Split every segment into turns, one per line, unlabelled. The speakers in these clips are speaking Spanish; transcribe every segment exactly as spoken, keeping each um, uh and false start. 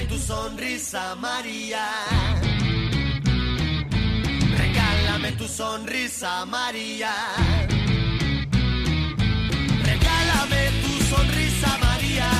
tu sonrisa, María. Regálame tu sonrisa, María. Regálame tu sonrisa, María.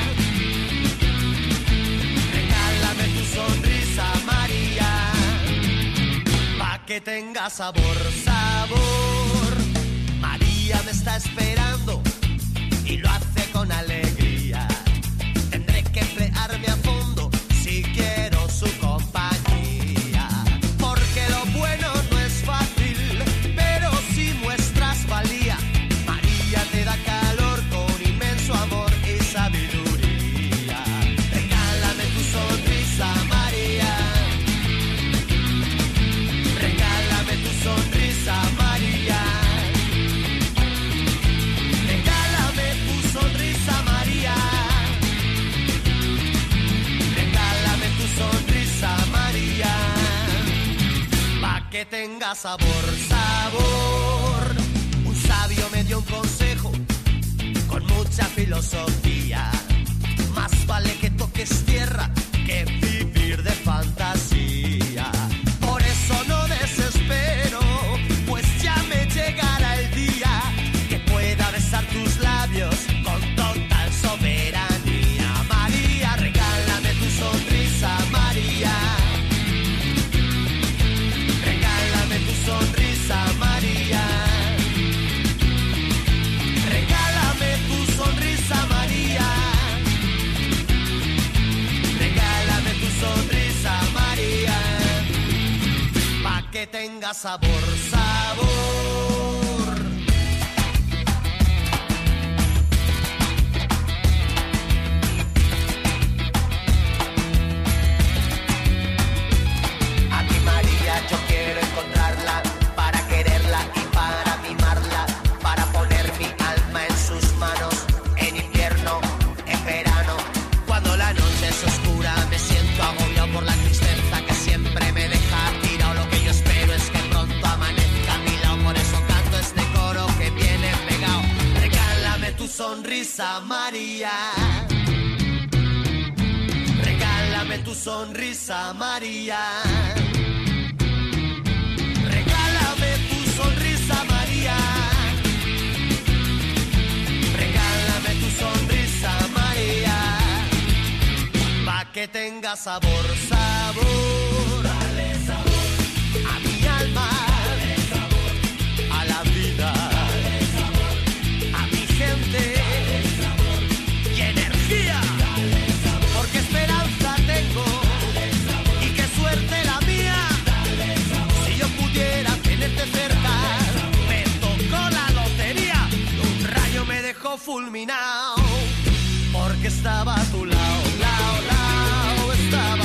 Regálame tu sonrisa, María. Pa' que tenga sabor, sabor. María me está esperando y lo hace con alegría. Tendré que emplearme a fondo si quiero su compañía. Porque lo bueno no es fácil, pero si muestras valía. María te da calor con inmenso amor y sabiduría. Regálame tu sonrisa, María. Regálame tu sonrisa, María. Regálame tu sonrisa, María. Regálame tu sonrisa, María. Pa' que tenga sabor, sabor. Un sabio me dio un consejo con mucha filosofía. Más vale que toques tierra que vivir de fantasía. Por eso no desespero, pues ya me llegará el día que pueda besar tus labios con total soberanía. María, regálame tu sonrisa, María. Regálame tu sonrisa, María. Regálame tu sonrisa, María. Regálame tu sonrisa, María. Pa' que tenga sabor, sabor. A mi María yo quiero encontrarla, para quererla y para mimarla, para poner mi alma en sus manos, en invierno, en verano. Cuando la noche es oscura me siento agobiado por la tristeza que siempre me deja tirado. Lo que yo espero es que pronto amanezca a mi lado, por eso canto este coro que viene pegado. Regálame tu sonrisa, María. Regálame tu sonrisa, María. Regálame tu sonrisa, María. Regálame tu sonrisa, María. Pa' que tenga sabor, sabor. Dale sabor a mi alma, dale sabor a la vida, dale sabor a mi gente, dale sabor y energía. Dale sabor, porque esperanza tengo, dale sabor, y qué suerte la mía. Dale sabor, si yo pudiera tenerte cerca, me tocó la lotería. Un rayo me dejó fulminado, porque estaba a tu lado, lao, lao, estaba